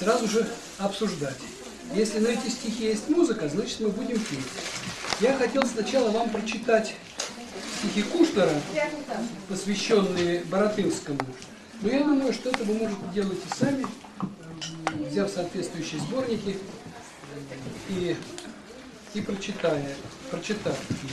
сразу же обсуждать. Если на эти стихи есть музыка, значит мы будем петь. Я хотел сначала вам прочитать стихи Кушнера, посвященные Баратынскому. Но я думаю, что это вы можете делать и сами, взяв соответствующие сборники и прочитав их.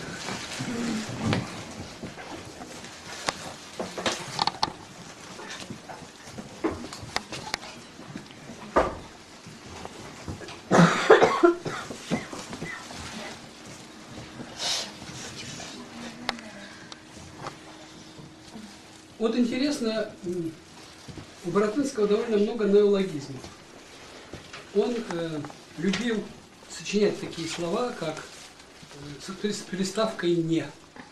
Вот интересно, у Баратынского довольно много неологизмов. Он любил сочинять такие слова, как с приставкой «не».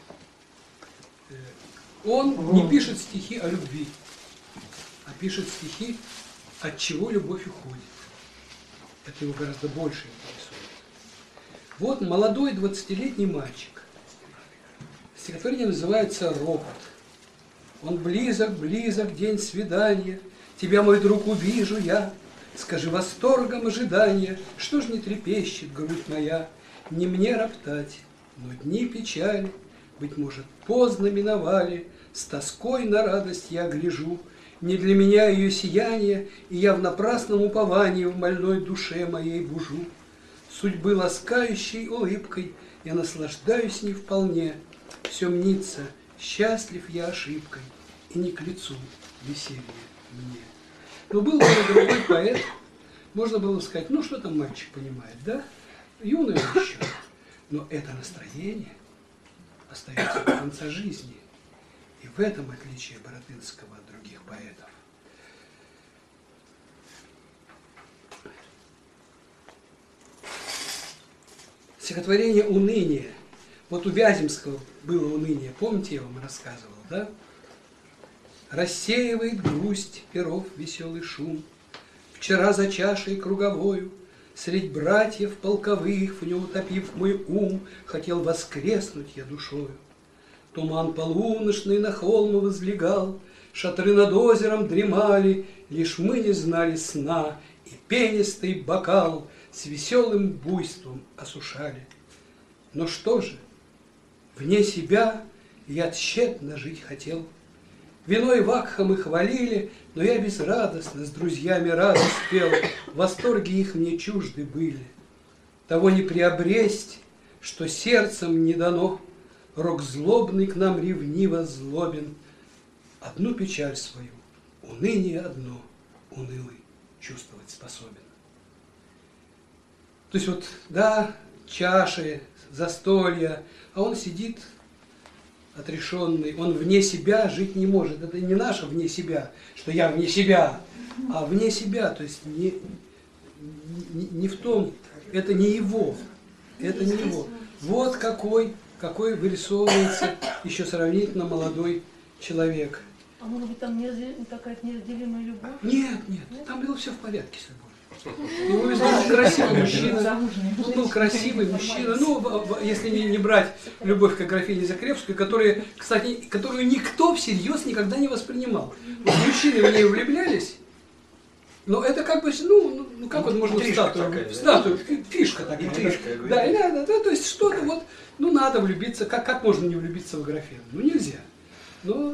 Он не пишет стихи о любви, а пишет стихи, от чего любовь уходит. Это его гораздо больше интересует. Вот молодой 20-летний мальчик. Стихотворение называется «Ропот». Он близок, близок день свидания, тебя, мой друг, увижу я. Скажи восторгом ожидания, что ж не трепещет грудь моя? Не мне роптать, но дни печали, быть может, поздно миновали. С тоской на радость я гляжу, не для меня ее сияние, и я в напрасном уповании в больной душе моей бужу. Судьбы ласкающей улыбкой я наслаждаюсь не вполне, все мнится, счастлив я ошибкой, и не к лицу веселье мне. Но был другой поэт, можно было сказать, ну что там мальчик понимает, да? Юный он еще. Но это настроение остается до конца жизни. И в этом отличие Баратынского от других поэтов. Стихотворение «Уныние». Вот у Вяземского было уныние, помните, я вам рассказывал, да? Рассеивает грусть перов веселый шум. Вчера за чашей круговою, средь братьев полковых, в нем утопив мой ум, хотел воскреснуть я душою. Туман полуночный на холм возлегал, шатры над озером дремали, лишь мы не знали сна, и пенистый бокал с веселым буйством осушали. Но что же? Вне себя я тщетно жить хотел. Виной вакха мы хвалили, но я безрадостно с друзьями радость пел. Восторги их мне чужды были. Того не приобресть, что сердцем не дано. Рок злобный к нам ревниво злобен. Одну печаль свою, уныние одно, унылый чувствовать способен. То есть вот, да, чаши, застолья, а он сидит отрешенный, он вне себя жить не может. Это не наше вне себя, что я вне себя, а вне себя, то есть не в том, это не его, это не его. Вот какой вырисовывается еще сравнительно молодой человек. А может быть, там какая-то неразделимая любовь? Нет, там было все в порядке с любовью. Его был красивый мужчина, он был красивый мужчина, ну, если не брать любовь к Аграфене Закревской, которую никто всерьез никогда не воспринимал. Вот мужчины в нее влюблялись, но это как бы, ну как вот можно в статую, фишка такая. Да, то есть что-то вот, ну надо влюбиться, как можно не влюбиться в Аграфену? Ну нельзя. Ну,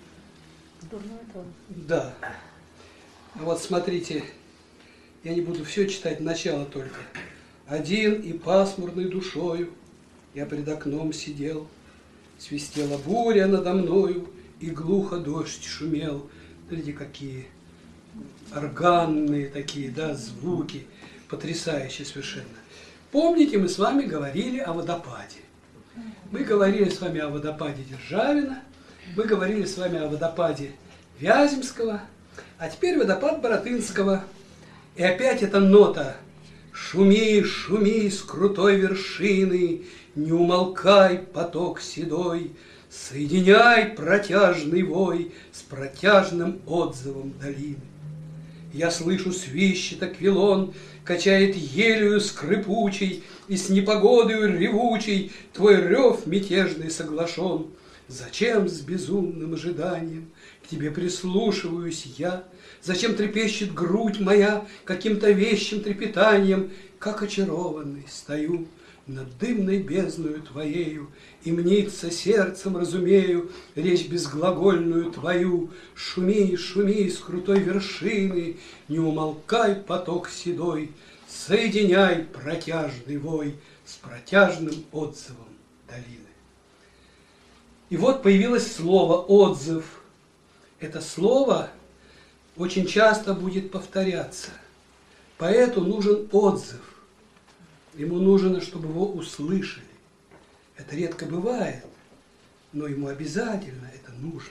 да. Вот смотрите. Я не буду все читать, начало только. Один и пасмурной душою я пред окном сидел, свистела буря надо мною, и глухо дождь шумел. Смотрите, какие органные такие, да, звуки, потрясающие совершенно. Помните, мы с вами говорили о водопаде. Мы говорили с вами о водопаде Державина, мы говорили с вами о водопаде Вяземского, а теперь водопад Баратынского. И опять эта нота: шуми, шуми с крутой вершины, не умолкай, поток седой, соединяй протяжный вой с протяжным отзывом долины. Я слышу, свищет аквилон, качает елью скрипучей, и с непогодою ревучей твой рев мятежный соглашен. Зачем с безумным ожиданием к тебе прислушиваюсь я. Зачем трепещет грудь моя каким-то вещим трепетанием, как очарованный стою над дымной бездною твоею, и мнится сердцем, разумею, речь безглагольную твою. Шуми, шуми с крутой вершины, не умолкай поток седой, соединяй протяжный вой с протяжным отзывом долины. И вот появилось слово «отзыв». Это слово очень часто будет повторяться. Поэту нужен отзыв. Ему нужно, чтобы его услышали. Это редко бывает, но ему обязательно это нужно.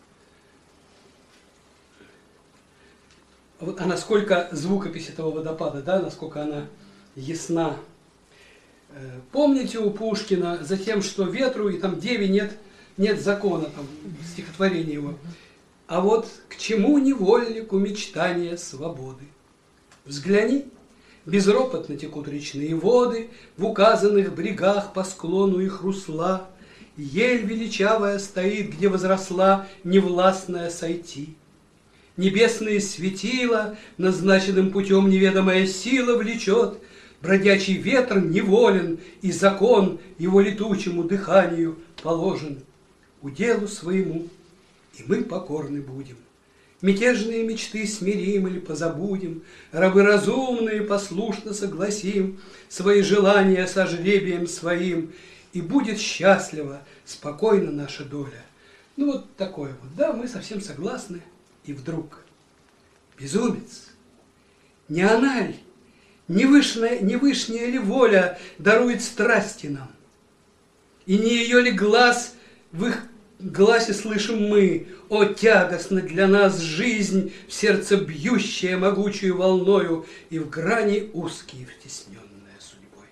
А насколько звукопись этого водопада, да, насколько она ясна. Помните у Пушкина за тем, что ветру и там деве нет закона, там, стихотворение его. А вот к чему невольнику мечтания свободы? Взгляни, безропотно текут речные воды, в указанных брегах по склону их русла. Ель величавая стоит, где возросла невластная сойти. Небесные светила, назначенным путем неведомая сила влечет. Бродячий ветр неволен, и закон его летучему дыханию положен. Уделу своему, и мы покорны будем. Мятежные мечты смирим или позабудем, рабы разумные послушно согласим свои желания со жребием своим, и будет счастлива, спокойна наша доля. Ну вот такое вот, да, мы совсем согласны, и вдруг безумец, не она ли, не вышняя ли воля дарует страсти нам, и не ее ли глаз в их гласе слышим мы: о, тягостна для нас жизнь, в сердце бьющая могучую волною и в грани узкие втесненная судьбой.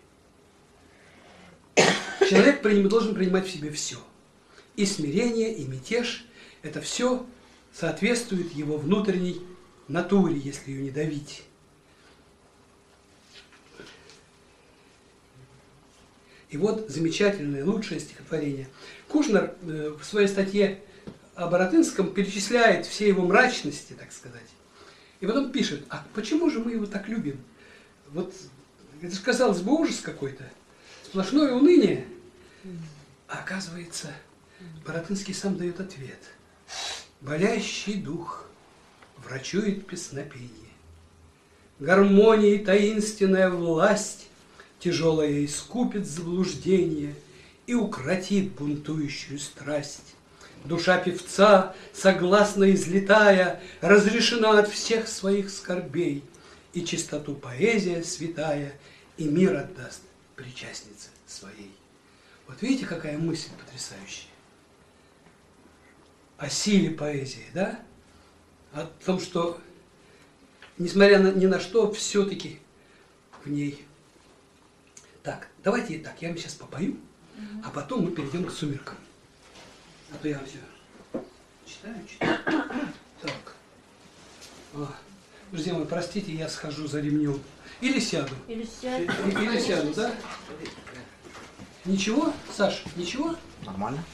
Человек должен принимать в себе все. И смирение, и мятеж – это все соответствует его внутренней натуре, если ее не давить. И вот замечательное, лучшее стихотворение. Кушнер в своей статье о Баратынском перечисляет все его мрачности, так сказать. И потом пишет: а почему же мы его так любим? Вот это же, казалось бы, ужас какой-то, сплошное уныние. А оказывается, Баратынский сам дает ответ. Болящий дух врачует песнопение. Гармонии таинственная власть тяжелая искупит заблуждение и укротит бунтующую страсть. Душа певца, согласно излетая, разрешена от всех своих скорбей, и чистоту поэзия святая и мир отдаст причастнице своей. Вот видите, какая мысль потрясающая? О силе поэзии, да? О том, что, несмотря ни на что, все-таки в ней. Так, давайте так, я вам сейчас попою, а потом мы перейдем к сумеркам. А то я все читаю. Так. Друзья мои, простите, я схожу за ремнем. Или сяду. Или сяду. Или сяду, да? Ничего, Саш, ничего? Нормально.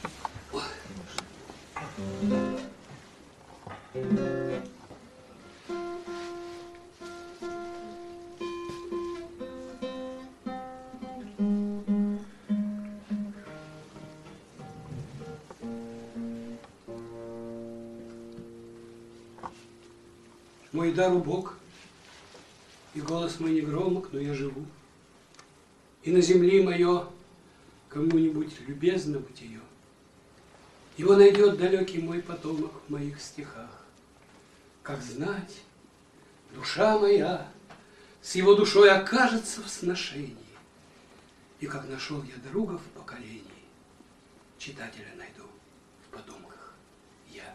Мой дар убог, и голос мой не громок, но я живу. И на земле мое кому-нибудь любезно бытие. Его найдет далекий мой потомок в моих стихах. Как знать, душа моя с его душой окажется в сношении. И как нашел я друга в поколении, читателя найду в потомках я.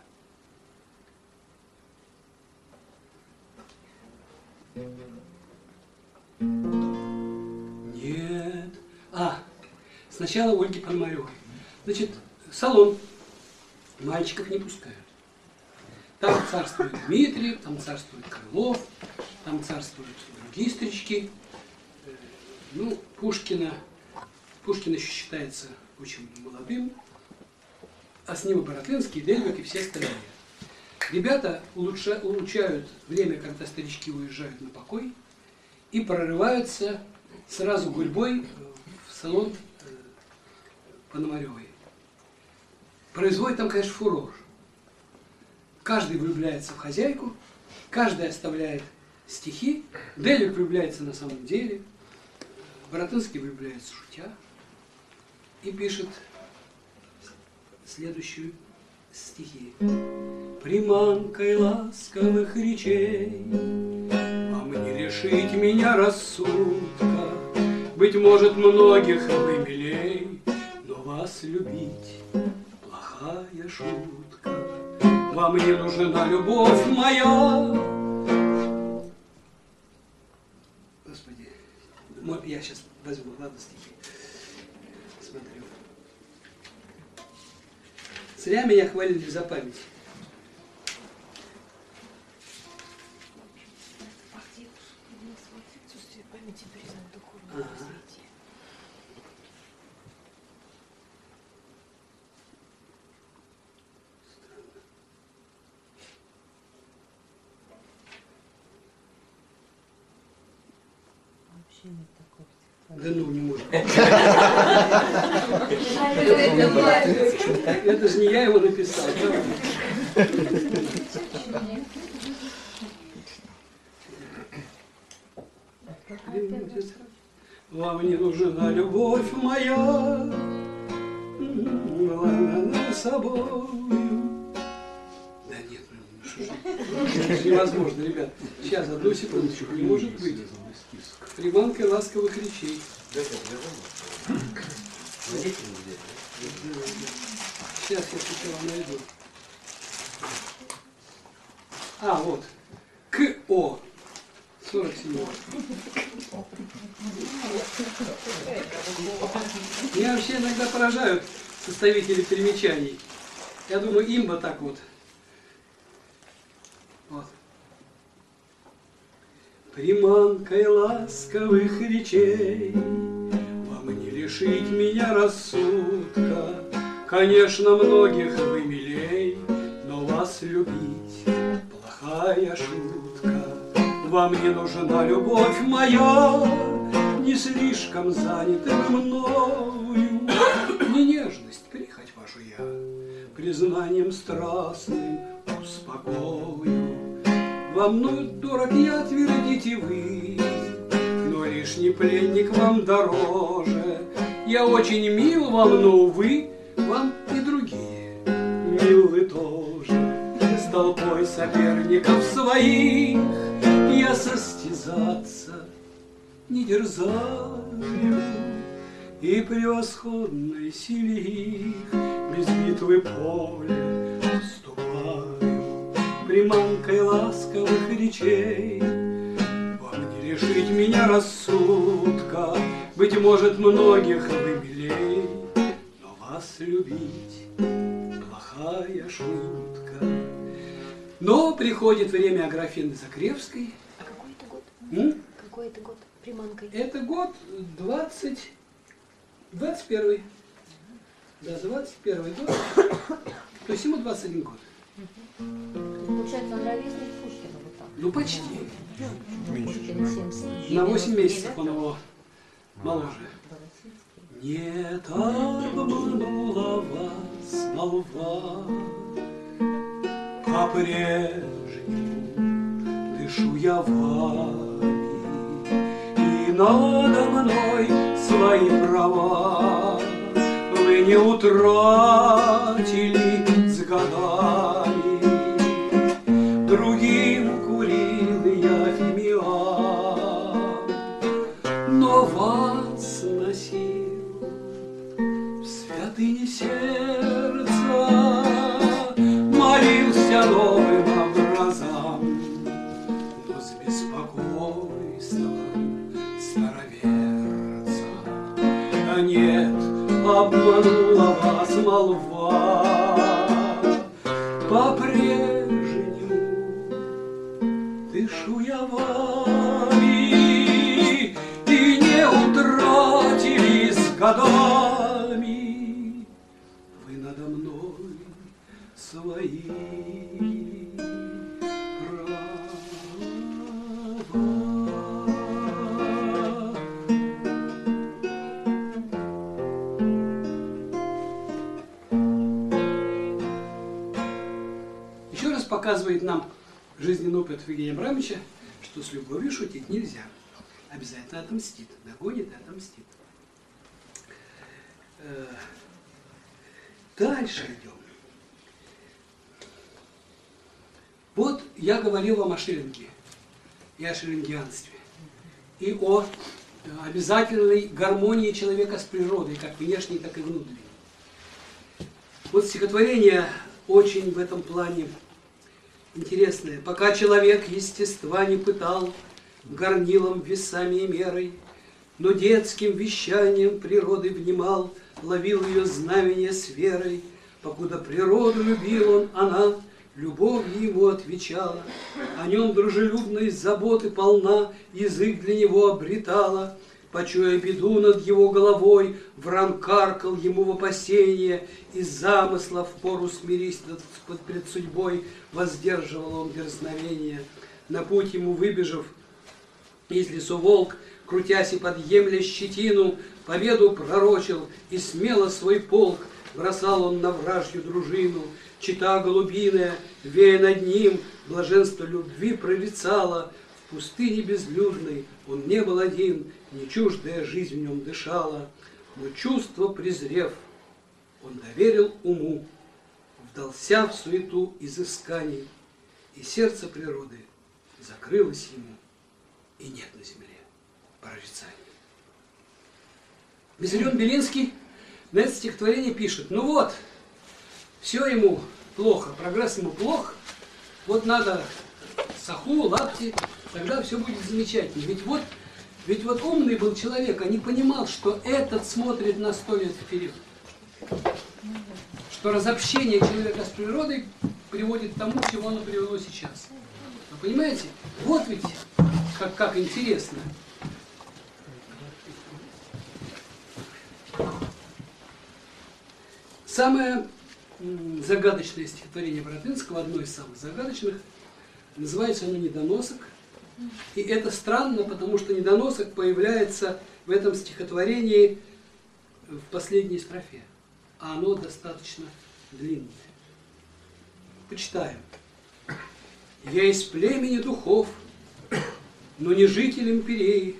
Нет. Сначала Ольги Пономаревой. Значит, салон. Мальчиков не пускают. Там царствует Дмитриев, там царствует Крылов, там царствуют другие старички. Ну, Пушкин еще считается очень молодым, а с ним и Баратынский, и Дельвик, и все остальные. Ребята улучшают время, когда старички уезжают на покой, и прорываются сразу гурьбой в салон Пономаревой. Производит там, конечно, фурор. Каждый влюбляется в хозяйку, каждый оставляет стихи, Делик влюбляется на самом деле, Баратынский влюбляется шутя и пишет следующую стихи. Приманкой ласковых речей вам не решить меня рассудка, быть может, многих вы милей, но вас любить плохая шутка. Вам не нужна любовь моя. Господи, я сейчас возьму, ладно, стихи. Смотрю. Зря меня хвалили за память. Да ну, не может. Это же не я его написал. Вам не нужна любовь моя, с собою. Да нет, это невозможно, ребят. Сейчас, одну секундочку, не может быть. Приманкой ласковых речей. Сейчас я сначала найду. А, вот. К.О. 47. Меня вообще иногда поражают составители примечаний. Я думаю, имба так вот. Вот. Приманкой ласковых речей вам не лишить меня рассудка. Конечно, многих вы милей, но вас любить плохая шутка. Вам не нужна любовь моя, не слишком занятым мною. Не нежность, прихоть вашу я признанием страстным успокою. Вам, ну, дорог я, твердите вы, но лишний пленник вам дороже. Я очень мил вам, но, увы, вам и другие милы тоже. С толпой соперников своих я состязаться не дерзаю, и превосходной силе их без битвы поле вступаю. Приманкой ласковых речей вам не лишить меня рассудка. Быть может, многих вы милей, но вас любить плохая шутка. Но приходит время Аграфены Закревской. А какой это год? Какой это год? Приманкой? Это год 21. Да, 21 год. То есть ему 21 год. Получается, он ровесник Пушкина вот так. Ну, почти. Пушкину 70. На 8 месяцев он его моложе. Нет, обманула вас молва, по-прежнему дышу я вами, и надо мной свои права вы не утратили с годами. Другим курил я фимиам, но вас носил в святыне сердца, молился новым образам, но с беспокойством староверца. А нет, обманула вас молва, по-прежнему дышу я вами, и не утратили с годами вы надо мной свои показывает нам жизненный опыт Евгения Абрамовича, что с любовью шутить нельзя. Обязательно отомстит. Догонит и отомстит. Дальше идем. Вот я говорил вам о Шиллинге и о шиллингианстве, и о обязательной гармонии человека с природой, как внешней, так и внутренней. Вот стихотворение очень в этом плане интересное. «Пока человек естества не пытал горнилом, весами и мерой, но детским вещанием природы внимал, ловил ее знамение с верой, покуда природу любил он, она любовью ему отвечала, о нем дружелюбной заботы полна, язык для него обретала, почуя беду над его головой, вран каркал ему в опасение, из замысла впору смирись пред судьбой, воздерживал он дерзновение. На путь ему выбежав из лесу волк, крутясь и подъемля щетину, победу пророчил, и смело свой полк бросал он на вражью дружину. Чита голубиная, вея над ним, блаженство любви прорицало. В пустыне безлюдной он не был один, не чуждая жизнь в нем дышала. Но чувство презрев, он доверил уму, вдался в суету изысканий, и сердце природы закрылось ему, и нет на земле прорицаний. Виссарион Белинский на это стихотворение пишет: ну вот, все ему плохо, прогресс ему плох, вот надо саху, лапти, тогда все будет замечательно. Ведь вот умный был человек, а не понимал, что этот смотрит на 100 лет вперед. Что разобщение человека с природой приводит к тому, к чему оно привело сейчас. Вы понимаете? Вот ведь как интересно. Самое загадочное стихотворение Баратынского, одно из самых загадочных, называется оно «Недоносок». И это странно, потому что недоносок появляется в этом стихотворении в последней строфе, а оно достаточно длинное. Почитаем. «Я из племени духов, но не житель империи,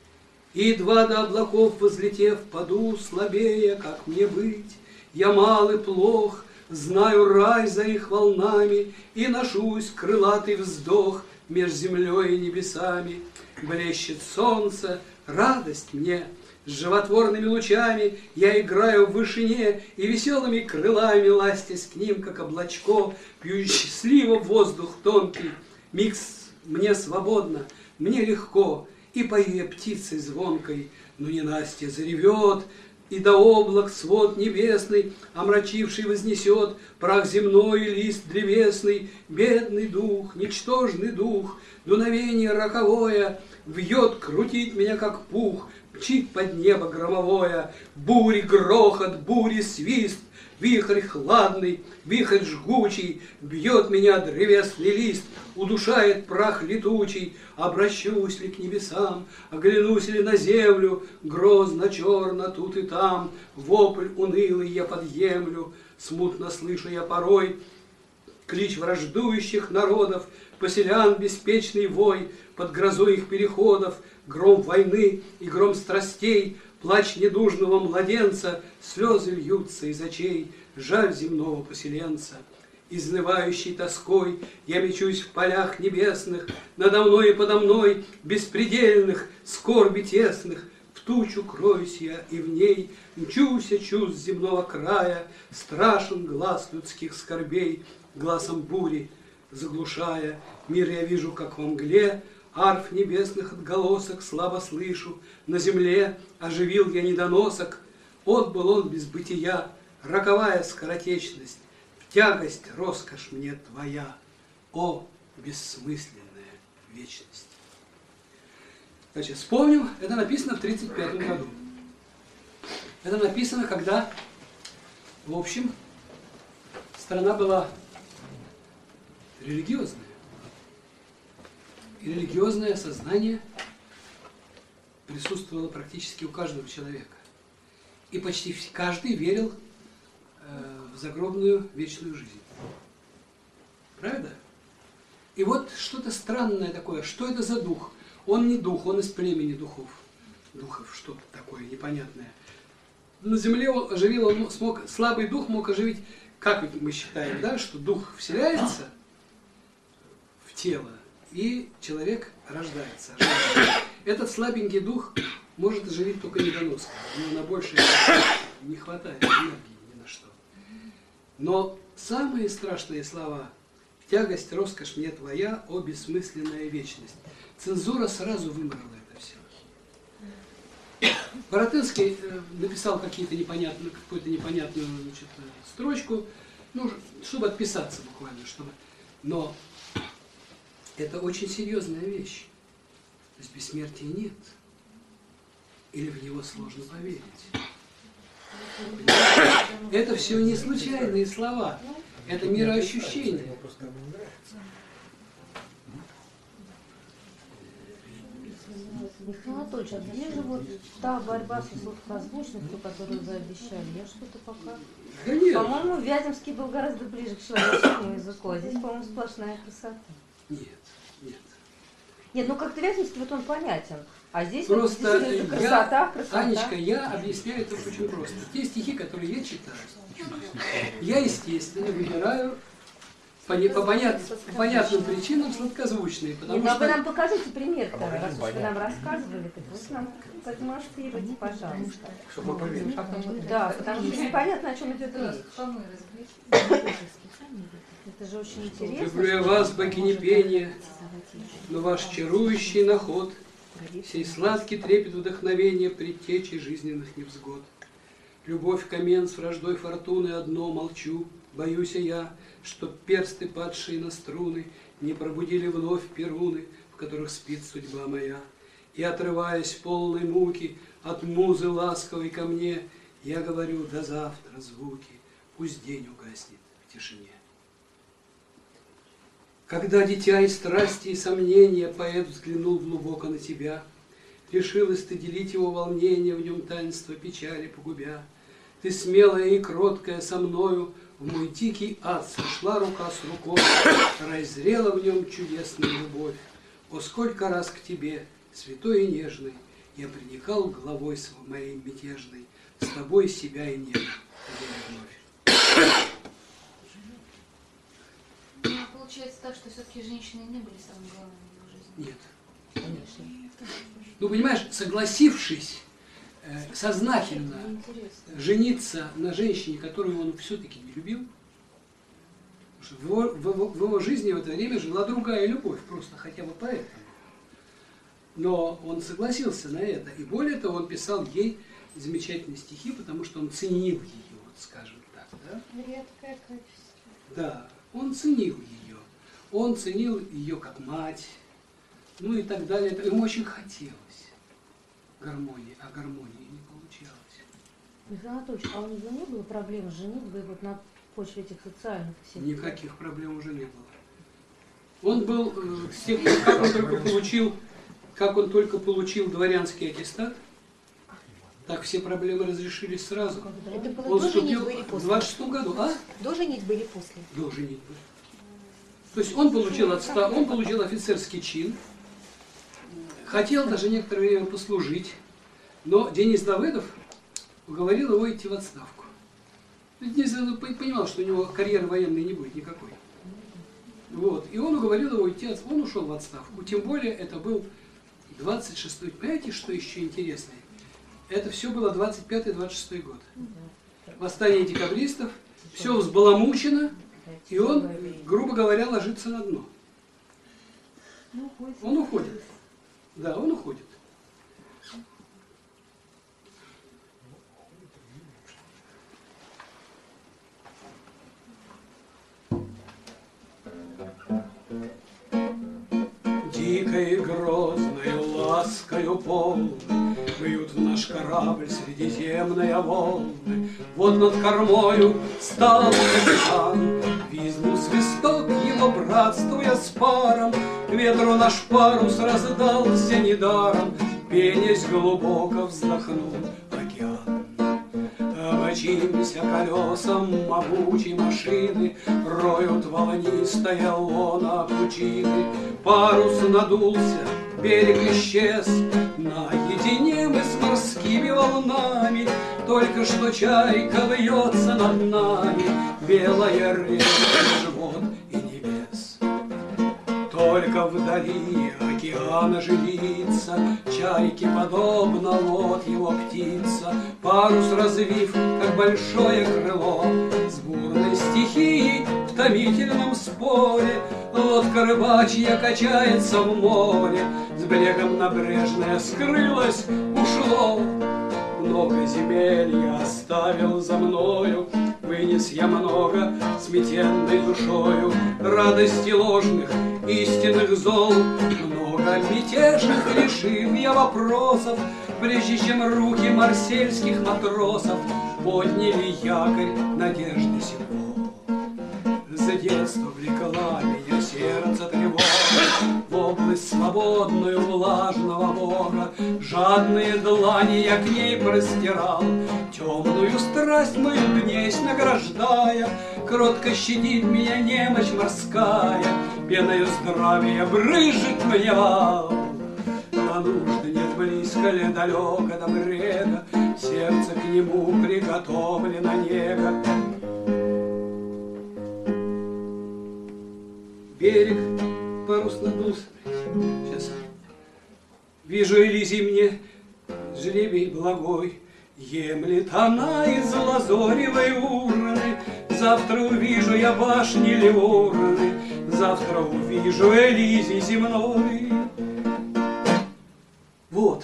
и едва до облаков возлетев, паду слабее, как мне быть? Я мал и плох, знаю рай за их волнами, и ношусь крылатый вздох меж землей и небесами. Блещет солнце, радость мне, с животворными лучами я играю в вышине, и веселыми крылами, ластясь к ним, как облачко, пью счастливо воздух тонкий. Миг мне свободно, мне легко, и пою я птицей звонкой, но ненастье заревет, и до облак свод небесный, омрачивший вознесет прах земной и лист древесный, бедный дух, ничтожный дух, дуновение роковое вьет крутить меня, как пух, мчит под небо громовое, бури грохот, бури свист, вихрь хладный, вихрь жгучий, бьет меня древесный лист, удушает прах летучий. Обращусь ли к небесам, оглянусь ли на землю, грозно, черно тут и там, вопль унылый я подъемлю, смутно слышу я порой клич враждующих народов, поселян беспечный вой, под грозой их переходов, гром войны и гром страстей, плач недужного младенца, слезы льются из очей, жаль земного поселенца. Изнывающей тоской я мечусь в полях небесных, надо мной и подо мной беспредельных, скорби тесных, в тучу кроюсь я, и в ней мчусь чувств земного края, страшен глаз людских скорбей, глазом бури заглушая. Мир я вижу, как во мгле, арф небесных отголосок слабо слышу, на земле оживил я недоносок, отбыл он без бытия, роковая скоротечность, тягость, роскошь мне твоя, о бессмысленная вечность. Значит, вспомним, это написано в 1935 году. Это написано, когда, в общем, страна была религиозная. И религиозное сознание присутствовало практически у каждого человека. И почти каждый верил в загробную вечную жизнь. Правда? И вот что-то странное такое. Что это за дух? Он не дух, он из племени духов. Духов, что-то такое непонятное. На земле он оживил, он смог, слабый дух мог оживить, как мы считаем, да, что дух вселяется в тело, и человек рождается. Этот слабенький дух может оживить только недоноску. У него на большее не хватает энергии ни на что. Но самые страшные слова: «Тягость, роскошь мне твоя, о бессмысленная вечность». Цензура сразу вымрала это все. Боротынский написал какую-то непонятную, значит, строчку, ну, чтобы отписаться буквально, чтобы. Но это очень серьезная вещь. То есть бессмертия нет. Или в него сложно поверить. Это все не случайные слова. Это мироощущение. Михаил Анатольевич, а где же вот та борьба со сладкозвучностью, которую вы обещали? Я что-то пока... Да нет. По-моему, Вяземский был гораздо ближе к человеческому языку, а здесь, по-моему, сплошная красота. Нет, нет. Нет, ну как-то Вяземский, вот он понятен. А здесь Просто вот действительно красота. Анечка, я объясняю это очень просто. Те стихи, которые я читаю, я, естественно, выбираю по понятным причинам сладкозвучные, потому Нет, ну, а вы что... нам покажите пример-то, раз уж вы нам рассказывали, так вы нам продемонстрируйте, пожалуйста. Чтобы поверить. Да, потому что непонятно, о чем идет речь. Это же очень интересно. Люблю я вас, богини пения, но ваш чарующий наход, сей сладкий трепет вдохновения предтечи жизненных невзгод. Любовь камен с враждой фортуны одно молчу, боюсь я, чтоб персты, падшие на струны, не пробудили вновь перуны, в которых спит судьба моя. И, отрываясь в полной муки от музы ласковой ко мне, я говорю: до завтра, звуки, пусть день угаснет в тишине. Когда, дитя из страсти и сомнения, поэт взглянул глубоко на тебя, решилась ты делить его волнение, в нем таинство печали погубя. Ты смелая и кроткая со мною в мой дикий ад сошла рука с рукой, раззрела в нем чудесная любовь. О, сколько раз к тебе, святой и нежный, я приникал головой моей мятежной, с тобой себя и небо вновь. Ну, получается так, что все-таки женщины не были самым главным в его жизни. Нет. Конечно. Ну, понимаешь, согласившись сознательно жениться на женщине, которую он все-таки не любил, потому что в его жизни в это время жила другая любовь, просто хотя бы поэтому. Но он согласился на это. И более того, он писал ей замечательные стихи, потому что он ценил ее, вот скажем так. Да? Редкое качество. Да, он ценил ее. Он ценил ее как мать, ну и так далее. Ему очень хотелось гармонии, а гармонии не получалось. Михаил Анатольевич, а у него не было проблем с женитьбой вот на почве этих социальных всех? Никаких проблем уже не было. Он был, с тех пор, как он только получил дворянский аттестат, так все проблемы разрешились сразу. Это было Он до вступил женитьбы или в после? 26 году, а? До женитьбы или после? До женитьбы. То есть он получил он получил офицерский чин, хотел даже некоторое время послужить, но Денис Давыдов уговорил его идти в отставку. Денис Давыдов понимал, что у него карьеры военной не будет никакой. Вот. И он уговорил его идти, он ушел в отставку. Тем более это был 26-й. Понимаете, что еще интересное? Это все было 25-26 год. Восстание декабристов, все взбаламучено, и он, грубо говоря, ложится на дно. Он уходит. Да, он уходит. Дикой и грозной ласкою полной бьют в наш корабль средиземные волны. Вот над кормою стал капитан, визнул свисток его, братствуя с паром. К ветру наш парус раздался недаром, пенясь глубоко вздохнул океан. мчимся колесам могучей машины, роют волнистое лоно пучины. Парус надулся, берег исчез, наедине мы с морскими волнами. Только что чайка вьется над нами, белая река живот и небес. Только вдали океана жилица, чайке подобно вот его птица. Парус развив, как большое крыло, с бурной стихией в томительном споре. Лодка рыбачья качается в море, с брегом набрежная скрылась, ушло. Много земель я оставил за мною, вынес я много сметенной душою. Радости ложных, истинных зол, много мятежных решил я вопросов, прежде чем руки марсельских матросов подняли якорь надежды седло. За детство влекла меня сердце тревога в область свободную влажного мора. Жадные длани я к ней простирал, темную страсть мою днесь награждая. Кротко щадит меня немощь морская, пеною здравия брызжет мне вал. А нужды нет, близко ли, далеко до брега, сердце к нему приготовлено нега. Берег, парус надулся. Сейчас. Вижу Элизий мне, жребий благой, емлет она из лазоревой урны. Завтра увижу я башни Ливурны, завтра увижу Элизий земной. Вот.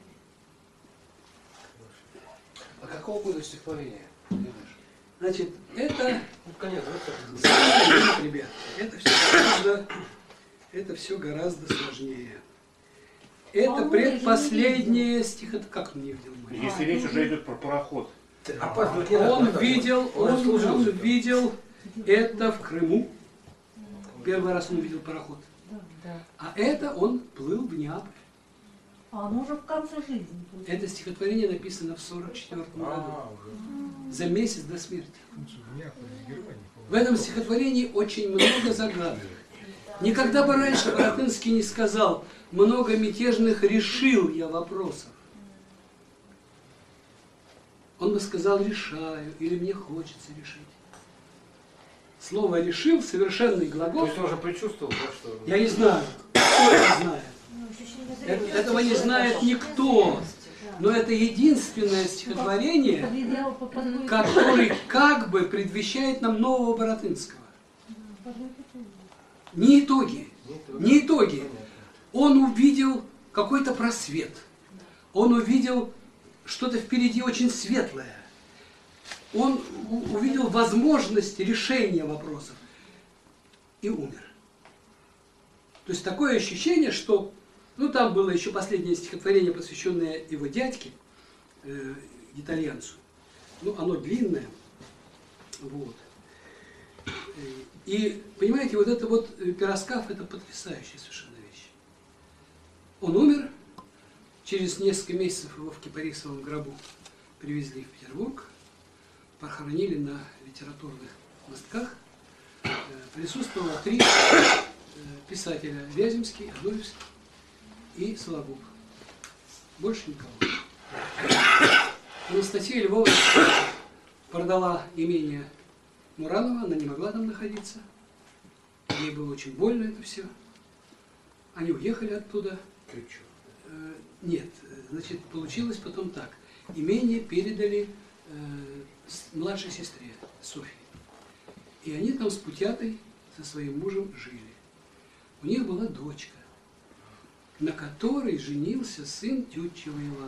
А какого года стихотворение? Значит, это, Ну, конечно, ребят, это все гораздо сложнее. Это предпоследнее стихотворение. Как он не видел? Если речь уже идет про пароход. опаздывать не надо. Он видел это в Крыму. Первый раз он увидел пароход. Да. А это он плыл в Неаполь. А оно уже в конце жизни. Это стихотворение написано в 1944 году, за месяц до смерти. В этом стихотворении очень много загадок. Никогда бы раньше Баратынский не сказал: много мятежных решил я вопросов. Он бы сказал: решаю, или мне хочется решить. Слово «решил» — совершенный То глагол. есть он уже предчувствовал, да, что... Я не знаю, кто это знает. Этого не знает никто. Но это единственное стихотворение, которое как бы предвещает нам нового Баратынского. Не итоги. Не итоги. Он увидел какой-то просвет. Он увидел что-то впереди очень светлое. Он увидел возможность решения вопросов и умер. То есть такое ощущение, что... Ну, там было еще последнее стихотворение, посвященное его дядьке, итальянцу. Ну, оно длинное. Вот. И, понимаете, вот это вот пироскаф — это потрясающая совершенно вещь. Он умер, через несколько месяцев его в кипарисовом гробу привезли в Петербург, похоронили на литературных мостках. Присутствовало 3 писателя: Вяземский, Адоевский и Сологуб. Больше никого. Анастасия Львовна продала имение Муранова, она не могла там находиться. Ей было очень больно это все. Они уехали оттуда. Нет, значит, получилось потом так. Имение передали младшей сестре Софье. И они там с Путятой, со своим мужем жили. У них была дочка, на которой женился сын Тютчева Ивана.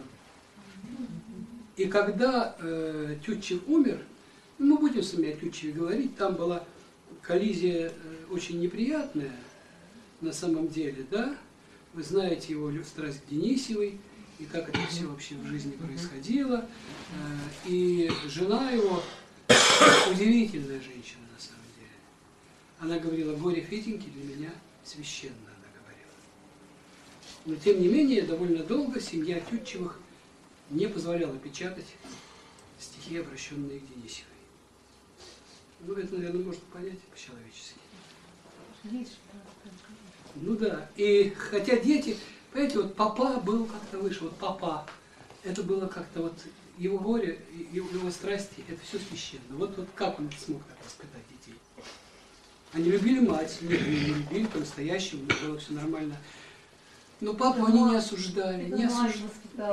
И когда Тютчев умер, ну, мы будем с вами о Тютчеве говорить, там была коллизия очень неприятная на самом деле, да? Вы знаете его страсть к Денисевой, и как это все вообще в жизни происходило. И жена его удивительная женщина на самом деле. Она говорила: горе Феденьки для меня священно, она говорила. Но тем не менее, довольно долго семья Тютчевых не позволяла печатать стихи, обращенные к Денисевой. Ну, это, наверное, можно понять по-человечески. Видишь, Ну да. И хотя дети, понимаете, вот папа был как-то выше, вот папа, это было как-то вот его горе, его страсти, это все священно. Вот как он смог так воспитать детей? Они любили мать, любили по-настоящему, было все нормально. Но папу они не осуждали, не осуждали.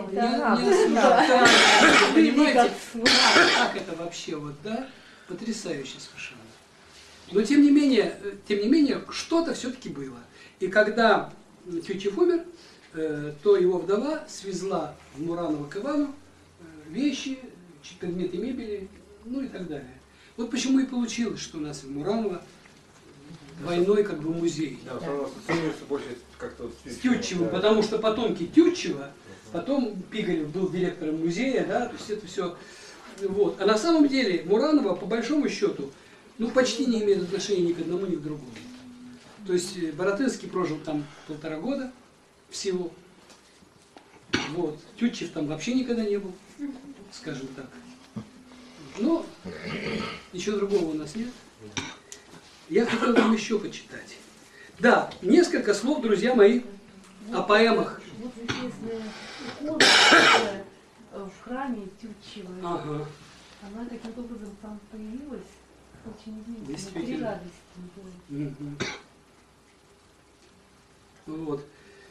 Понимаете, как это вообще, вот, да? Потрясающе совершенно. Но тем не менее, что-то все-таки было. И когда Тютчев умер, то его вдова свезла в Мураново к Ивану вещи, предметы мебели, ну и так далее. Вот почему и получилось, что у нас в Мураново двойной как бы музей. Да, потому что ценится больше как-то вот С Тютчевым, да. Потому что потомки Тютчева, потом Пигарев был директором музея, да, то есть это все. Вот. А на самом деле Муранова, по большому счету, ну почти не имеет отношения ни к одному, ни к другому. То есть Баратынский прожил там 1,5 года всего. Вот. Тютчев там вообще никогда не был, скажем так. Но ничего другого у нас нет. Я хотел вам еще почитать. Да, несколько слов, друзья мои, о поэмах. Вот известная икона в храме Тютчевой. Ага. Она каким-то образом там появилась. Очень удивительно. Действительно. 3 радости было. Вот.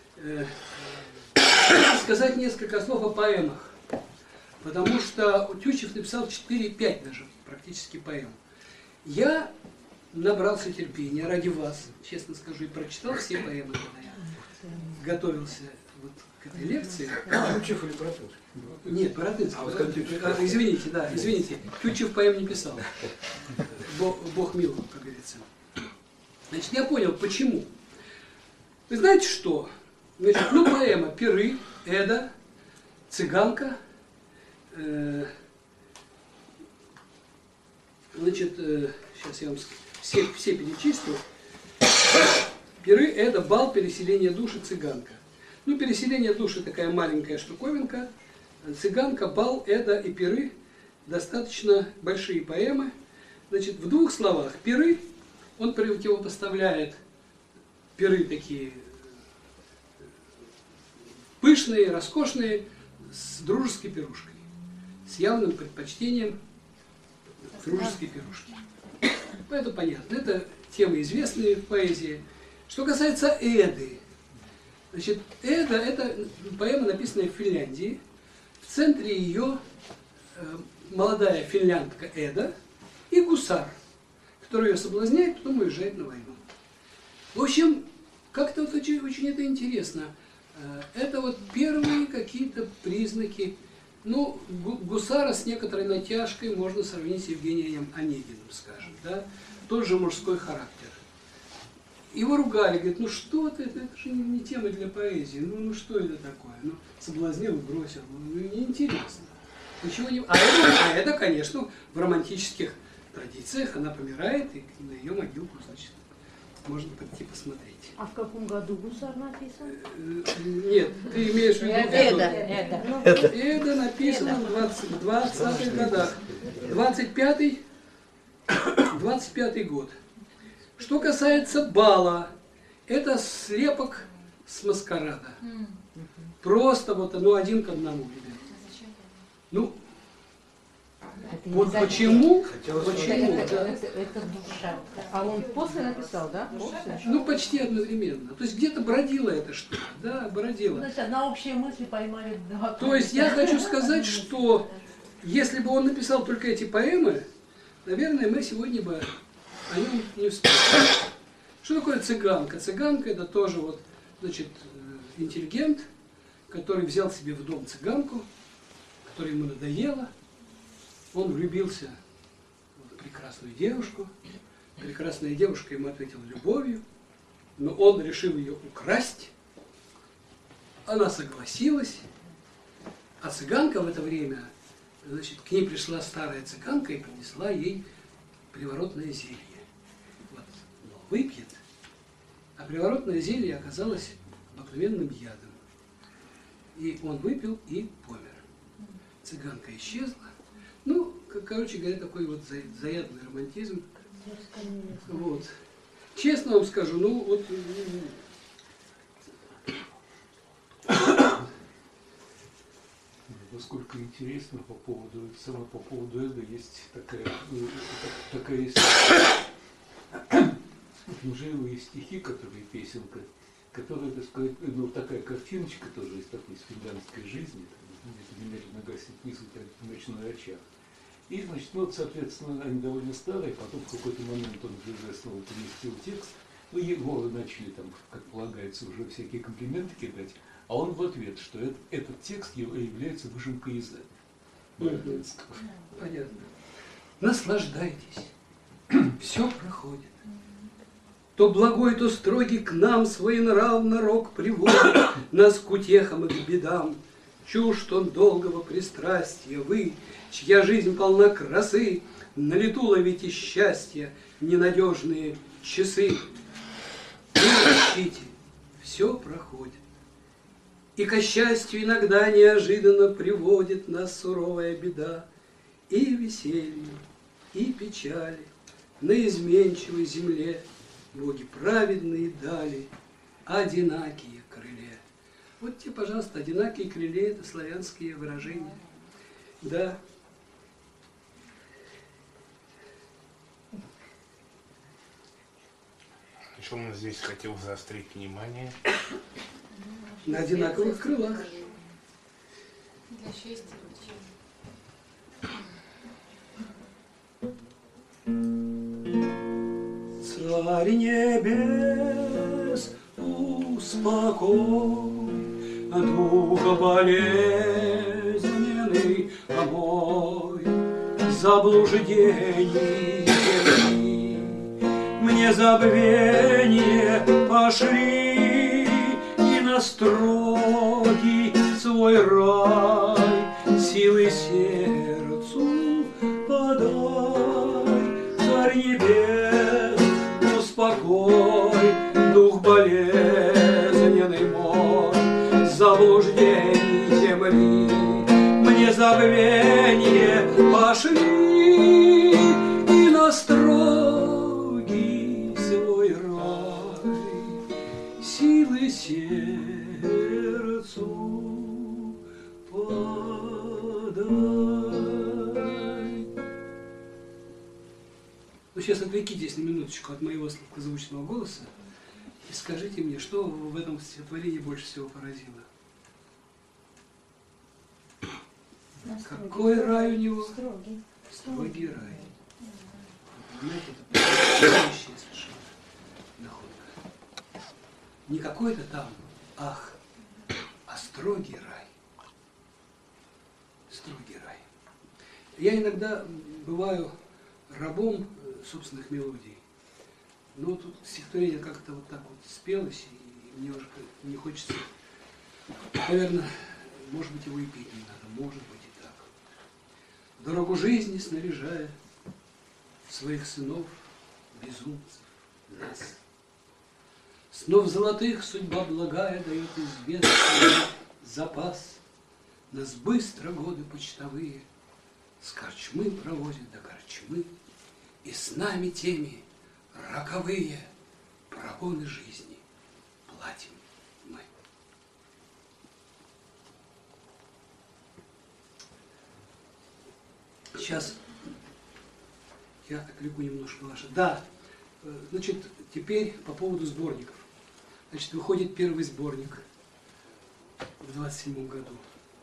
Сказать несколько слов о поэмах. Потому что Тютчев написал 4-5 даже практически поэм. Я набрался терпения ради вас, честно скажу, и прочитал все поэмы, когда я готовился вот к этой лекции. Тютчев или Баратынский? Нет, Баратынский. Тютчев. Извините, да, извините. Тютчев поэм не писал. Бог мил, как говорится. Значит, я понял, почему. Вы знаете что? Значит, ну, поэма «Пиры», «Эда», «Цыганка». Значит, сейчас я вам все перечислю. «Пиры», «Эда», «Бал», «Переселение души», «Цыганка». Ну, «Переселение души» такая маленькая штуковинка. «Цыганка», «Бал», «Эда» и «Пиры» достаточно большие поэмы. Значит, в 2 словах «Пиры» он противопоставляет пиры такие пышные, роскошные, с дружеской пирушкой, с явным предпочтением дружеской пирушки. Это понятно, это темы известные в поэзии. Что касается Эды, значит, Эда – это поэма, написанная в Финляндии. В центре ее молодая финляндка Эда и гусар, который ее соблазняет, потом уезжает на войну. В общем, как-то вот очень это интересно. Это вот первые какие-то признаки. Ну, гусара с некоторой натяжкой можно сравнить с Евгением Онегиным, скажем, да? Тот же мужской характер. Его ругали, говорят, ну что ты, это же не тема для поэзии, ну что это такое? Ну, соблазнил и бросил, ну неинтересно. Ничего не... А это, конечно, в романтических традициях она помирает, и на ее могилку, значит, можно прийти посмотреть. А в каком году гусар написан? Нет, ты имеешь в виду Эда написано в 20-х годах. 25-й год. Что касается бала, это слепок с маскарада. Просто вот оно 1 к 1, ребят. Ну, вот почему? Это душа. А он после написал, да? После? Ну, почти одновременно. То есть где-то бродила эта штука, да, бродила. Значит, на общие мысли поймали 2. То есть я хочу сказать, что если бы он написал только эти поэмы, наверное, мы сегодня бы о нем не вспомнили. Что такое цыганка? Цыганка – это тоже вот, значит, интеллигент, который взял себе в дом цыганку, которая ему надоела. Он влюбился в прекрасную девушку. Прекрасная девушка ему ответила любовью, но он решил ее украсть. Она согласилась, а цыганка в это время, значит, к ней пришла старая цыганка и принесла ей приворотное зелье. Вот, выпьет, а приворотное зелье оказалось обыкновенным ядом. И он выпил и помер. Цыганка исчезла. Ну короче говоря, такой вот заядлый романтизм. Вот. Честно вам скажу, ну вот... Насколько интересно по поводу Эда есть такая история. Неужели есть стихи, которые песенка, которая, так сказать, ну, такая картиночка тоже из такой финляндской жизни, где немедленно гаснет ночной очаг. И, значит, ну, вот, соответственно, они довольно старые, потом в какой-то момент он уже снова поместил текст, ну, его начали там, как полагается, уже всякие комплименты кидать, а он в ответ, что этот текст является выжимкой из Бородинского. Понятно. Наслаждайтесь. Все проходит. То благой, то строгий к нам своенравно рок приводит нас к утехам и к бедам. Чушь тон долгого пристрастия вы, чья жизнь полна красы, на лету ловите счастья ненадежные часы. Не ищите, все проходит. И ко счастью иногда неожиданно приводит нас суровая беда. И веселье, и печали на изменчивой земле боги праведные дали одинакие крыле. Вот тебе, пожалуйста, одинакие крыле – это славянские выражения. Да. На чем он здесь хотел заострить внимание? На одинаковых крылах. Для счастья. Царь небес, успокой духа болезненный мой, заблуждений земли, мне забвение пошли и на строгий свой рай силы сердцу подай, царь небес, успокой дух болезненный мой, заблуждений земли, мне забвение пошли и на строгий свой рай силы сердцу подай. Ну, сейчас отвлекитесь на минуточку от моего сладкозвучного голоса и скажите мне, что в этом стихотворении больше всего поразило? Какой рай у него? Строгий. Строгий рай. Понимаете, это потрясающая совершенно находка. Не какой-то там, а строгий рай. Строгий рай. Я иногда бываю рабом собственных мелодий. Но тут стихотворение как-то вот так вот спелось, и мне уже не хочется. Наверное, может быть, его и петь не надо, может быть и так. Дорогу жизни снаряжая своих сынов, безумцев, нас. Снов золотых судьба благая дает известный запас. Нас быстро годы почтовые с корчмы провозят до корчмы, и с нами теми роковые прогоны жизни платим мы. Сейчас я отвлеку немножко ваше. Да, значит, теперь по поводу сборников. Значит, выходит первый сборник в 27 году.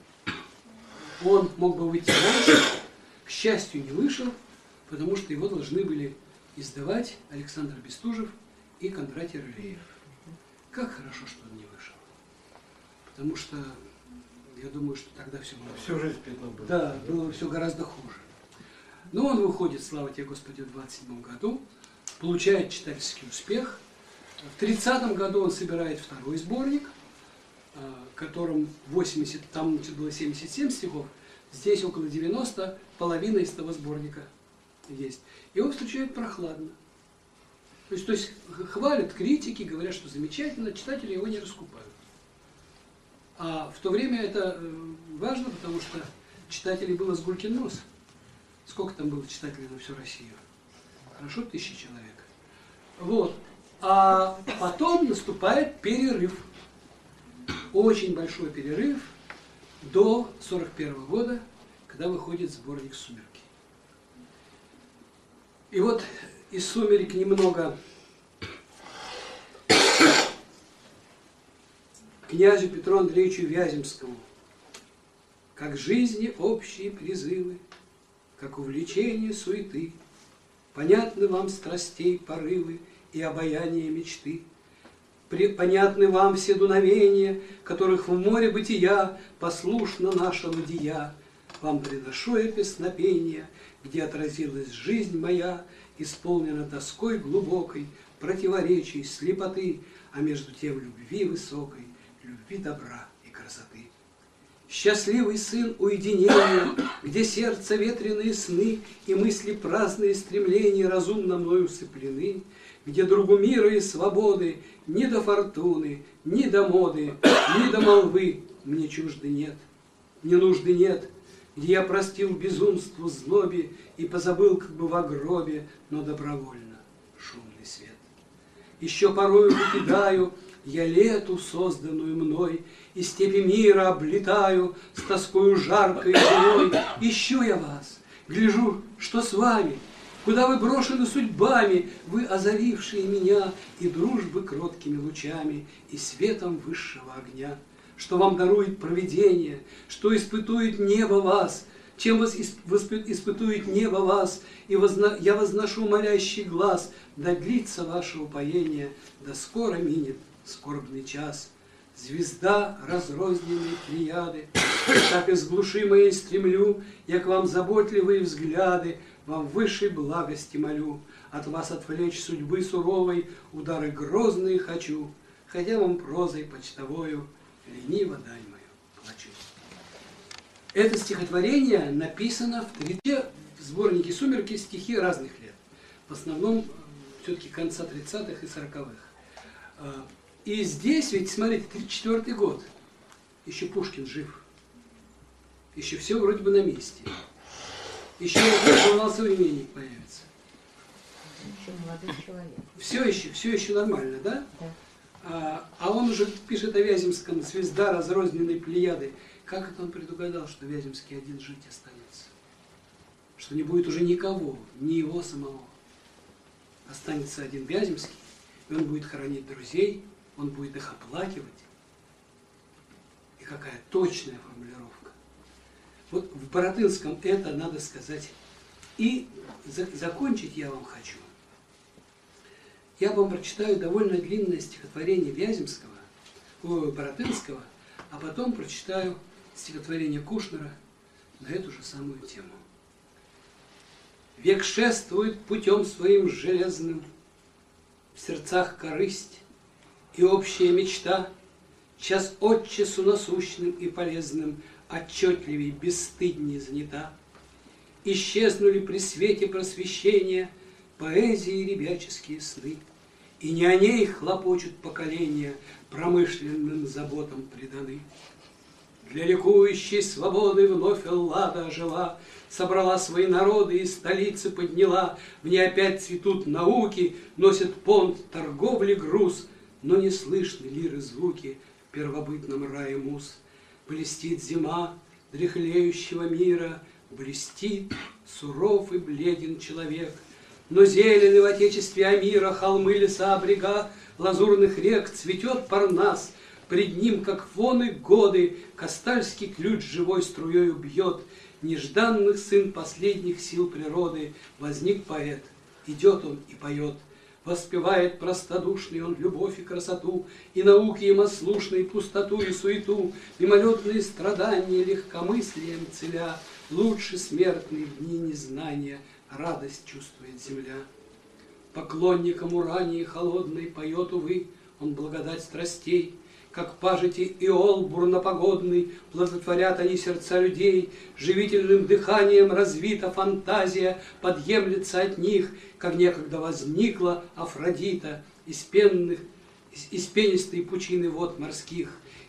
Он мог бы выйти раньше, к счастью, не вышел, потому что его должны были издавать Александр Бестужев и Кондратий Рылеев. Как хорошо, что он не вышел. Потому что я думаю, что тогда все было... Всю жизнь пятно было. Да, было все гораздо хуже. Но он выходит, слава тебе, Господи, в 27 году, получает читательский успех. В 30 году он собирает второй сборник, в котором 80, там было 77 стихов, здесь около 90, половина из того сборника есть. Его встречают прохладно. То есть хвалят критики, говорят, что замечательно, читатели его не раскупают. А в то время это важно, потому что читателей было с гулькин нос. Сколько там было читателей на всю Россию? Хорошо, 1000 человек. Вот. А потом наступает перерыв. Очень большой перерыв до 1941 года, когда выходит сборник «Сумерки». И вот из «Сумерек» немного князю Петру Андреевичу Вяземскому. Как жизни общие призывы, как увлечение суеты, понятны вам страстей порывы и обаяние мечты. Понятны вам все дуновения, которых в море бытия послушно наша ладья. Вам приношу я песнопение, где отразилась жизнь моя, исполнена тоской глубокой, противоречий, слепоты, а между тем любви высокой, любви добра и красоты. Счастливый сын уединения, где сердце ветреные сны и мысли праздные стремления разумно мною усыплены, где другу мира и свободы ни до фортуны, ни до моды, ни до молвы мне чужды нет, не нужды нет, где я простил безумству злобе и позабыл как бы во гробе, но добровольно шумный свет. Еще порою покидаю я лету, созданную мной, и степи мира облетаю с тоскою жаркой и злой. Ищу я вас, гляжу, что с вами, куда вы брошены судьбами, вы озарившие меня и дружбы кроткими лучами, и светом высшего огня. Что вам дарует провидение, что испытует небо вас, чем вас испытует небо вас, и я возношу молящий глаз, да длится ваше упоение, да скоро минет скорбный час. Звезда разрозненной плеяды, так из глуши моей стремлю, я к вам заботливые взгляды, вам высшей благости молю, от вас отвлечь судьбы суровой, удары грозные хочу, хотя вам прозой почтовою лениво дань мою плачу. Это стихотворение написано в сборнике «Сумерки» стихи разных лет. В основном все-таки конца 30-х и 40-х. И здесь, ведь, смотрите, 1934 год. Еще Пушкин жив. Еще все вроде бы на месте. Еще современник появится. Еще молодой человек. Все еще нормально, да? Да. А он уже пишет о Вяземском, звезда разрозненной плеяды. Как это он предугадал, что Вяземский один жить останется? Что не будет уже никого, ни его самого. Останется один Вяземский, и он будет хоронить друзей, он будет их оплакивать. И какая точная формулировка. Вот в Баратынском это надо сказать. И закончить я вам хочу. Я вам прочитаю довольно длинное стихотворение Баратынского, а потом прочитаю стихотворение Кушнера на эту же самую тему. Век шествует путем своим железным, в сердцах корысть и общая мечта, час от часу насущным и полезным отчетливей, бесстыдней занята. Исчезнули при свете просвещения поэзии ребяческие сны, и не о ней хлопочут поколения, промышленным заботам преданы. Для ликующей свободы вновь Эллада ожила, собрала свои народы и столицы подняла, в ней опять цветут науки, носят понт торговли груз, но не слышны лиры звуки в первобытном рае муз. Блестит зима дряхлеющего мира, блестит, суров и бледен человек, но зелены в отечестве Амира холмы, леса, брега лазурных рек, цветет Парнас, пред ним, как фоны годы, Кастальский ключ живой струею бьет, нежданных сын последних сил природы, возник поэт, идет он и поет, воспевает простодушный он любовь и красоту, и науки им ослушной пустоту и суету, мимолетные страдания легкомыслием целя, лучше смертный в дни незнания радость чувствует земля. Поклонникам урании холодной поет, увы, он благодать страстей, как пажити иол бурнопогодный, плодотворят они сердца людей, живительным дыханием развита фантазия, подъемлется от них, как некогда возникла Афродита из пенистой пучины вод морских,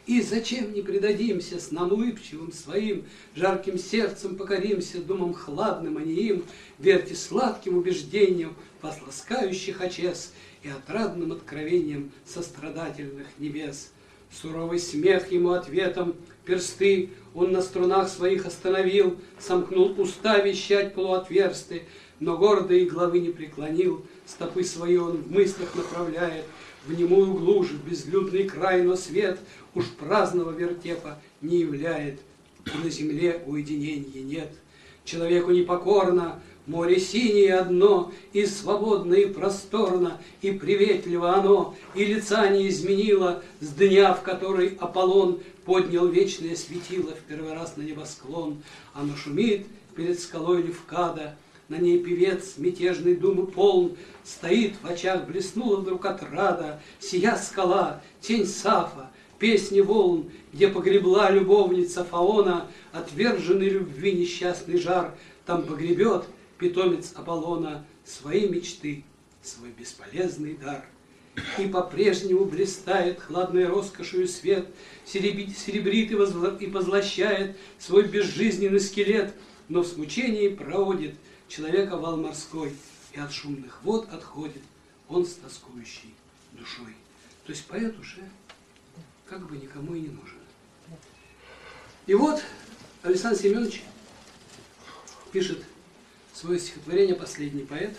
И зачем не предадимся снам улыбчивым своим, жарким сердцем покоримся думам хладным, а не им, верьте сладким убеждениям вас ласкающих очес и отрадным откровением сострадательных небес. Суровый смех ему ответом, персты он на струнах своих остановил, сомкнул уста вещать полуотверсты, но гордой главы не преклонил, стопы свои он в мыслях направляет, в немую глушь, в безлюдный край, но свет уж праздного вертепа не являет, и на земле уединения нет. Человеку непокорно, море синее одно, и свободно, и просторно, и приветливо оно, и лица не изменило с дня, в который Аполлон поднял вечное светило в первый раз на небосклон. Оно шумит перед скалой Левкада, на ней певец мятежной думы полн, стоит, в очах блеснула вдруг отрада, сия скала, тень Сафа, песни волн, где погребла любовница Фаона, отверженный любви несчастный жар, там погребет питомец Аполлона свои мечты, свой бесполезный дар. И по-прежнему блистает хладной роскошью свет, серебрит и позлощает свой безжизненный скелет, но в смучении проводит человека вал морской, и от шумных вод отходит он с тоскующей душой. То есть поэт уже как бы никому и не нужен. И вот Александр Семенович пишет свое стихотворение «Последний поэт».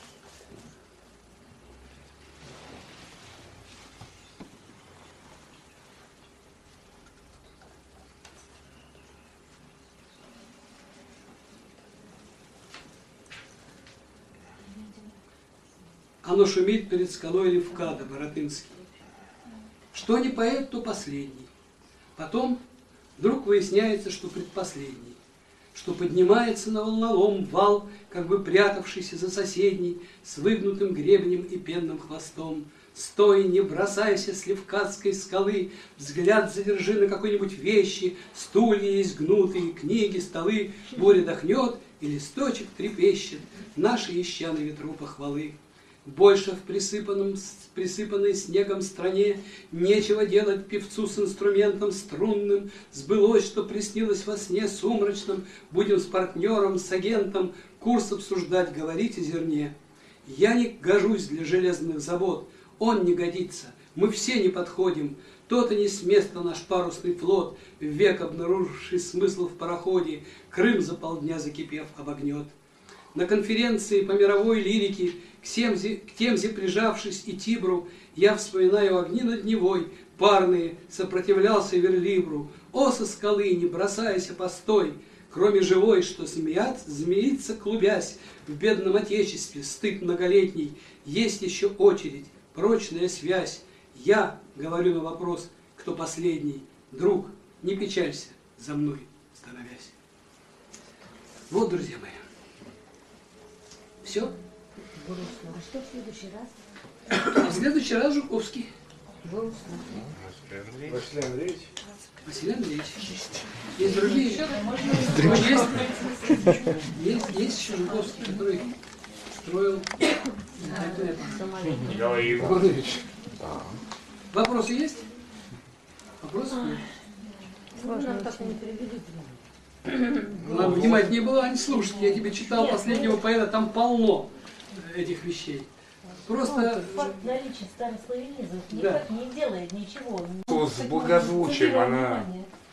Оно шумит перед скалой Левкада, Боротынский. Что не поэт, то последний. Потом вдруг выясняется, что предпоследний, что поднимается на волнолом вал, как бы прятавшийся за соседний, с выгнутым гребнем и пенным хвостом. Стой, не бросайся с Левкадской скалы, взгляд задержи на какой-нибудь вещи, стулья есть гнутые, книги, столы, буря дохнет, и листочек трепещет, наши ища на ветру похвалы. Больше в присыпанной снегом стране нечего делать певцу с инструментом струнным. Сбылось, что приснилось во сне сумрачном. Будем с партнером, с агентом курс обсуждать, говорить о зерне. Я не гожусь для железных забот, он не годится, мы все не подходим. То-то не с места наш парусный флот, век обнаруживший смысл в пароходе, Крым за полдня закипев обогнет. На конференции по мировой лирике к Темзе прижавшись и Тибру, я вспоминаю огни над Невой, парные, сопротивлялся верлибру. О, со скалы, не бросайся, постой! Кроме живой, что змеится, клубясь, в бедном отечестве, стыд многолетний, есть еще очередь, прочная связь. Я говорю на вопрос, кто последний, друг, не печалься, за мной становясь. Вот, друзья мои. Все? Грустно. А что в следующий раз? А в следующий раз Жуковский. Грустно. Василий Андреевич. Василий Андреевич. Есть другие. Есть еще Жуковский, который строил Николай Егорович. Вопросы есть? Вопросы? Вы нам так и не привели. Надо внимательнее было, а не слушать. Я тебе читал последнего поэта, там полно этих вещей. Просто... Факт наличия старославянизмов Да. никак не делает ничего. С благозвучием она...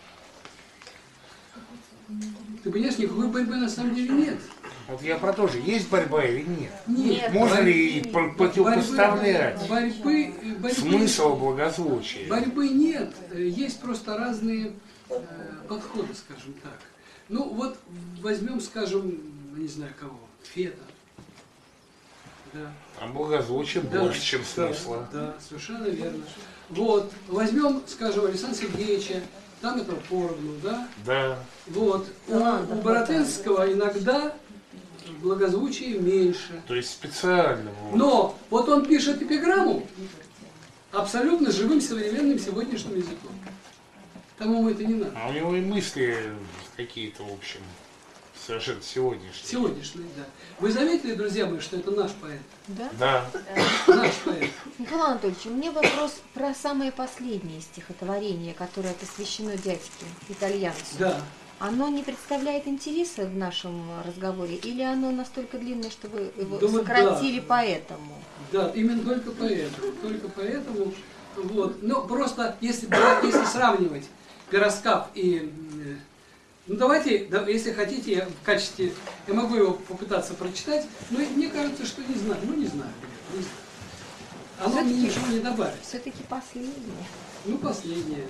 Ты понимаешь, никакой борьбы на самом деле нет. Вот я про то же, есть борьба или нет? Нет. Можно ли противопоставлять Борьбы смысл благозвучия? борьбы нет. Есть просто разные подходы, скажем так. Ну вот возьмем, скажем, не знаю кого, Фета. Да. А благозвучие больше, чем смысла. Да, совершенно верно. Вот, возьмем, скажем, Александра Сергеевича, там это поровну, да? Да. Вот, у Боротынского иногда благозвучие меньше. То есть специально. Вот. Но вот он пишет эпиграмму абсолютно живым современным сегодняшним языком. Тому это не надо. А у него и мысли какие-то, в общем, Совершенно сегодняшний. Сегодняшний, да. Вы заметили, друзья мои, что это наш поэт? Да? Да. Наш поэт. Николай Анатольевич, у меня вопрос про самое последнее стихотворение, которое посвящено дядьке, итальянцу. Да. Оно не представляет интереса в нашем разговоре, или оно настолько длинное, что вы его Думаю, сократили да. поэтому? Да, именно только поэтому. Только поэтому. Вот. Но просто, если сравнивать пироскап и... Ну давайте, если хотите, я в качестве... Я могу его попытаться прочитать, но мне кажется, что не знаю. Ну не знаю, не знаю. Оно мне ничего не добавит. Все-таки последнее. Ну, последнее.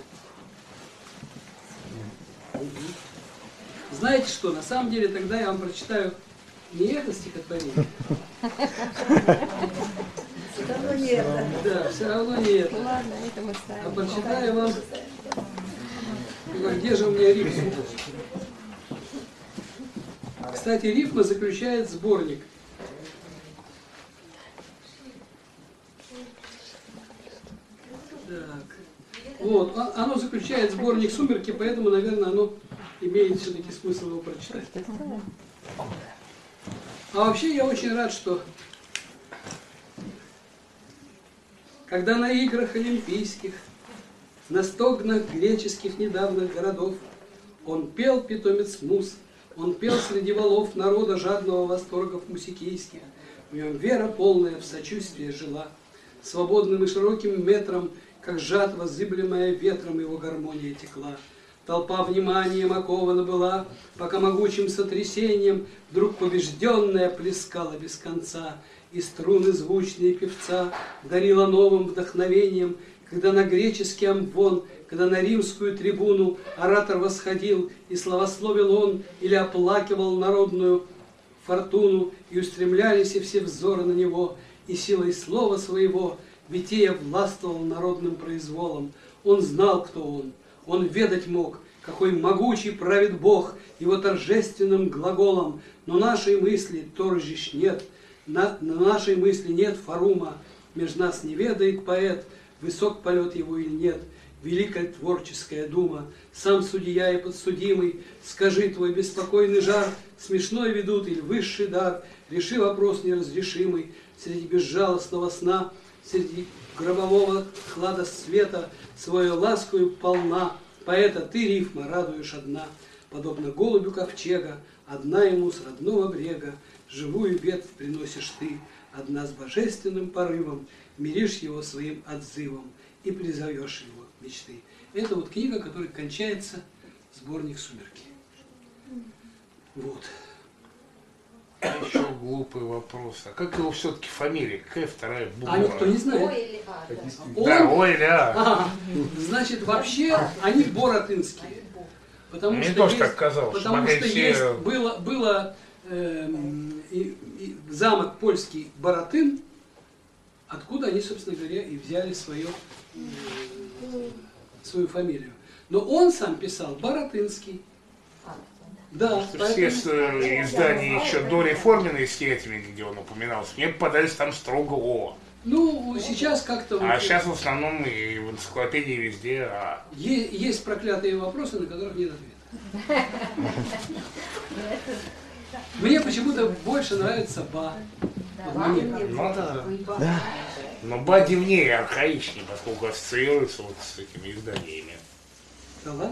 Знаете что, на самом деле тогда я вам прочитаю не это стихотворение. Все равно не это. Да, все равно не это. Ладно, это мы А ставим. прочитаю вам... Где же у меня рифма? Кстати, рифма заключает сборник. Так. Вот, оно заключает сборник «Сумерки», поэтому, наверное, оно имеет все-таки смысл его прочитать. А вообще я очень рад, что когда на играх олимпийских, на стогнах греческих недавних городов он пел, питомец Мус, он пел среди валов народа жадного восторгов мусикийских, в нем вера полная в сочувствие жила, свободным и широким метром, как жатва, зыблемая ветром, его гармония текла. Толпа вниманием окована была, пока могучим сотрясением вдруг побежденная плескала без конца, и струны звучные певца дарила новым вдохновением, когда на греческий амвон, когда на римскую трибуну оратор восходил, и славословил он или оплакивал народную фортуну, и устремлялись и все взоры на него, и силой слова своего Витея властвовал народным произволом. Он знал, кто он ведать мог, какой могучий правит Бог его торжественным глаголом, но нашей мысли торжищ нет, на нашей мысли нет форума, меж нас не ведает поэт, высок полет его или нет, великая творческая дума, сам судья и подсудимый, скажи, твой беспокойный жар, смешной ведут или высший дар, реши вопрос неразрешимый, среди безжалостного сна, среди гробового хлада света, свою ласкою полна, поэта ты, рифма, радуешь одна, подобно голубю ковчега, одна ему с родного брега, живую ветвь приносишь ты, одна с божественным порывом, миришь его своим отзывом и призовешь его мечты. Это вот книга, которая кончается сборник «Сумерки». Вот. Еще глупый вопрос. А как его все-таки фамилия? Какая вторая буква? А никто не знает. Ой или а, да. Да, ой, да. Значит, вообще они боротынские. Потому Мне что тоже есть, так казалось. потому Могли что все- есть, было замок польский Боротын, откуда они, собственно говоря, и взяли свою фамилию. Но он сам писал Боротынский. Да, Что все издания еще до реформенной степени, где он упоминался, мне попадались там строго О. ну, сейчас как-то... А вот сейчас в основном и в энциклопедии везде А. есть проклятые вопросы, на которых нет ответа. Мне почему-то больше нравится Ба. Вот мне. Ну да. Но Ба древнее, архаичнее, поскольку ассоциируется вот с этими изданиями. Да ладно?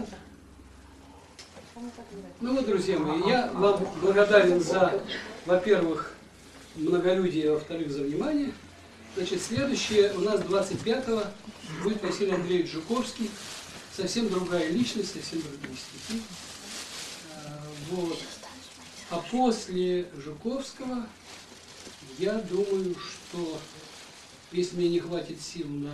Ну вот, друзья мои, я вам благодарен за, во-первых, многолюдие, а во-вторых, за внимание. Значит, следующее у нас 25-го будет Василий Андреевич Жуковский. Совсем другая личность, совсем другие стихи. Вот. А после Жуковского, я думаю, что если мне не хватит сил на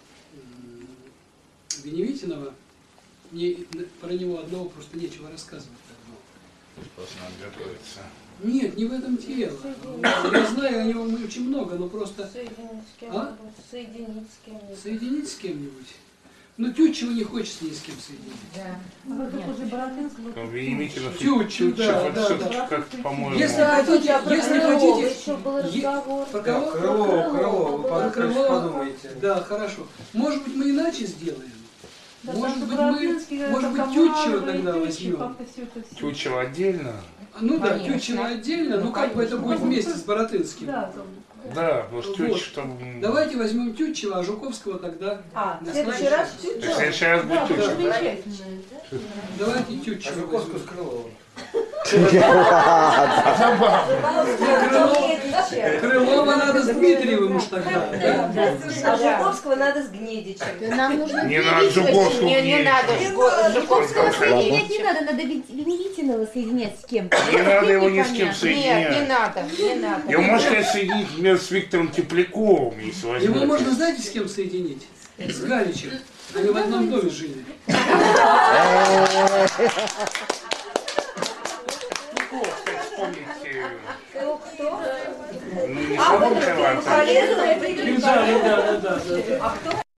Веневитинова, мне про него одного просто нечего рассказывать. Просто надо готовиться. Нет, не в этом дело. Я знаю о нем очень много, но просто Соединить с кем-нибудь. А? Соединить с кем-нибудь. соединить с кем-нибудь. Ну, Тютчева не хочется ни с кем соединить. Да. А вот тут уже Боротынский, вот Ну, Венемитинов Тютчев, да, вот да, все-таки да. как-то, по-моему, Если хотите, А про если Крылова хотите... еще был разговор. Про кого? Крылова, Про вы Крылова. подумайте. Да, хорошо. Может быть, мы иначе сделаем? Да, Может там быть, Добротынский, может быть, Комаров, Тютчева тогда Тютчев, возьмем. как-то всё это всё. Тютчева отдельно. Ну да, Конечно. Тютчева отдельно, Ну, но как бы это конечно. будет вместе с Боротынским. Да, там. Да, потому что Вот. Тютчев там... Давайте возьмем Тютчева, а Жуковского тогда. А, на в следующий раз В чуть-чуть. следующий раз будет Да, вот Тютчев. замечательно. Давайте Тютчева Жуковскую возьмем. с Крыловым. Крылова надо с Дмитриевым уж тогда. Да? А Жуковского надо с Гнедичем. Нам нужно Не две надо личности. Жуковского Не гнить. надо Жуковского Ладно. соединять не надо, надо Венедиктова соединять с кем-то. Не надо его ни с кем Непонятно. соединять. Нет, не надо, не надо. Его можно, конечно, соединить, например, с Виктором Тепляковым, если возьмете. Его можно, знаете, с кем соединить? С Галичем. Они в одном доме жили. Ну, кстати, вспомните. Кто? Ну, не А, самого вот это Крылова, полезно. Да.